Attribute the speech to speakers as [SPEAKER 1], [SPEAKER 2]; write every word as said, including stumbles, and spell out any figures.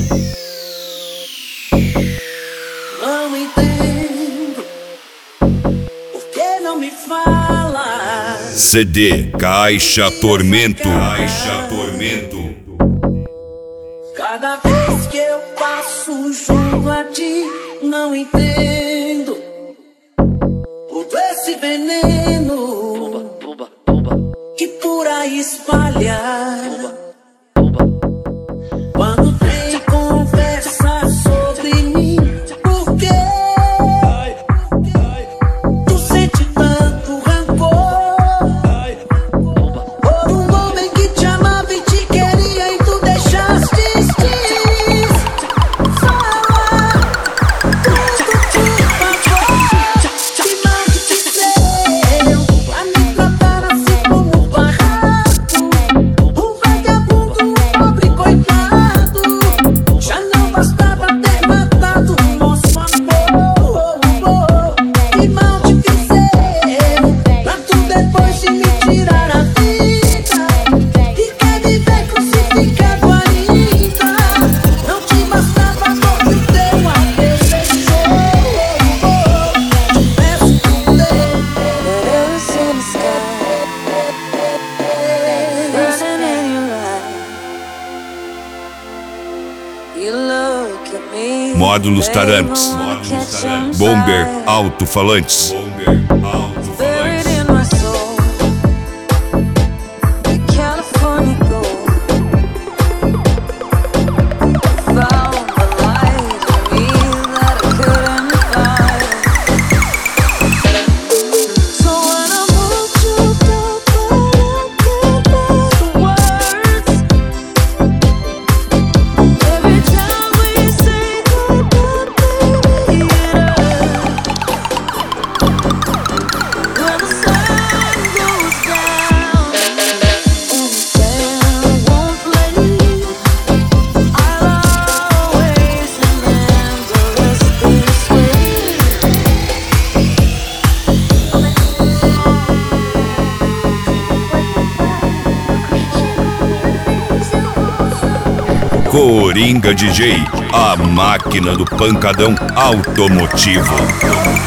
[SPEAKER 1] Não entendo por que não me fala.
[SPEAKER 2] C D Caixa Tormento. Caixa Tormento.
[SPEAKER 1] Cada vez que eu passo junto a ti, não entendo todo esse veneno que por aí espalha. Quando tem conversa sobre mim, por quê? Tu sente tanto rancor por um homem que te amava e te queria e tu deixaste ir. Fala tudo que passou. Que mal te fizeram pra me tratar assim como um barraco, um vagabundo, um pobre coitado. Já não bastava ter matado o nosso amor. Que mal te fizeram pra tu depois de me tirar a vida e quer viver crucificado ainda. Não te bastava a dor que teu adeus deixou. Te peço por Deus.
[SPEAKER 3] Letters in the sky, frozen in your eyes. You look at me,
[SPEAKER 2] Módulos
[SPEAKER 3] they
[SPEAKER 2] Taramps.
[SPEAKER 3] wanna catch on
[SPEAKER 2] Bomber
[SPEAKER 3] fire.
[SPEAKER 2] Alto-falantes.
[SPEAKER 3] Buried in my soul, the California gold. Found the light in me that I couldn't find. So when I moved you down, but I can't find the words. Every time we say goodbye, baby, it hurts. When the sun goes down and the band won't play, I'll always remember us this way.
[SPEAKER 2] Coringa D J, a máquina do pancadão automotivo.